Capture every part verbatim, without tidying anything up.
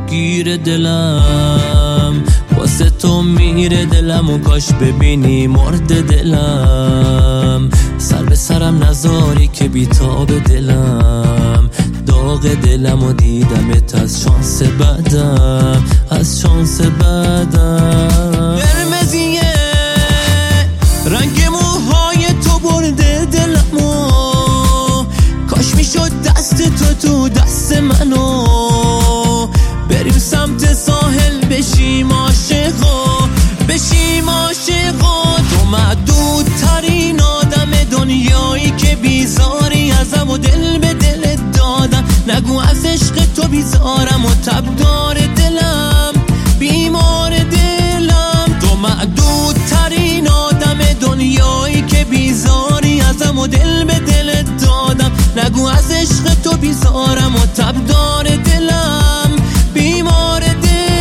گیر دلم، واسه تو میره دلم و کاش ببینی مرد دلم. سر به سرم نذاری که بیتاب دلم، داغ دلم و دیدمت از شانس بعدم، از شانس بعدم. قرمزیه رنگ موهای تو برده دلمو، کاش میشد دست تو تو دست منو، بریم سمت ساحل بشیم عاشقا، بشیم عاشقا. تو معدود ترین آدم دنیایی که بیزاری ازم و دل به دلت دادم. نگو از عشق تو بیزارم و تبدار دلم، بیمار دلم. تو معدود ترین آدم دنیایی که بیزاری ازم و دل به دلت دادم. نگو از عشق تو بیزارم و تبدار دلم، بیمار دلم.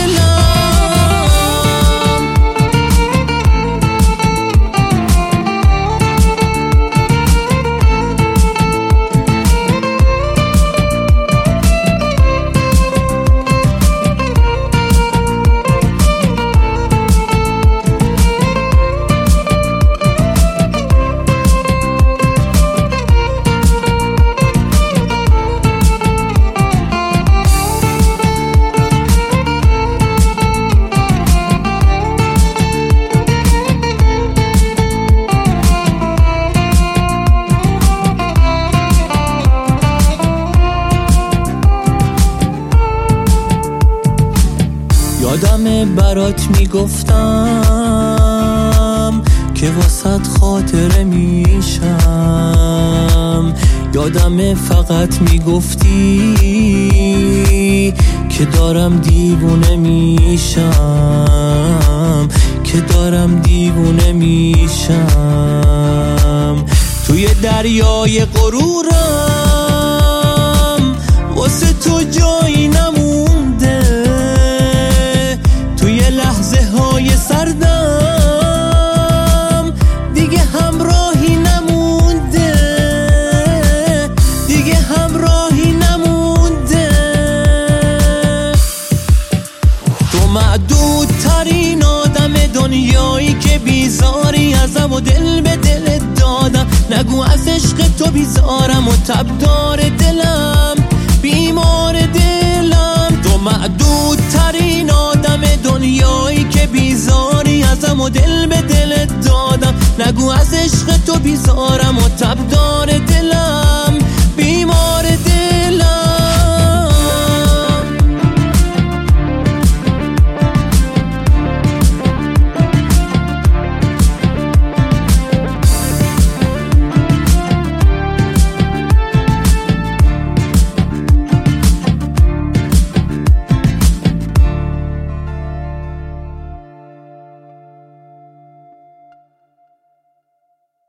یادم برات میگفتم که واسط خاطره میشم، یادم فقط میگفتی که دارم دیوونه میشم، که دارم دیوونه میشم. توی دریای غرورم واسه تو جایی نمونده، لحظه های سردم دیگه همراهی نمونده، دیگه همراهی نمونده. تو معدود ترین آدم دنیایی که بیزاری ازم و دل به دلت دادم. نگو از عشق تو بیزارم و تبدار دلم، بیمار دلم. تو معدود ترین آدم دنیایی که بیزاری ازم و دل به دلت دادم. نگو از عشق تو بیزارم و تبدار دلم.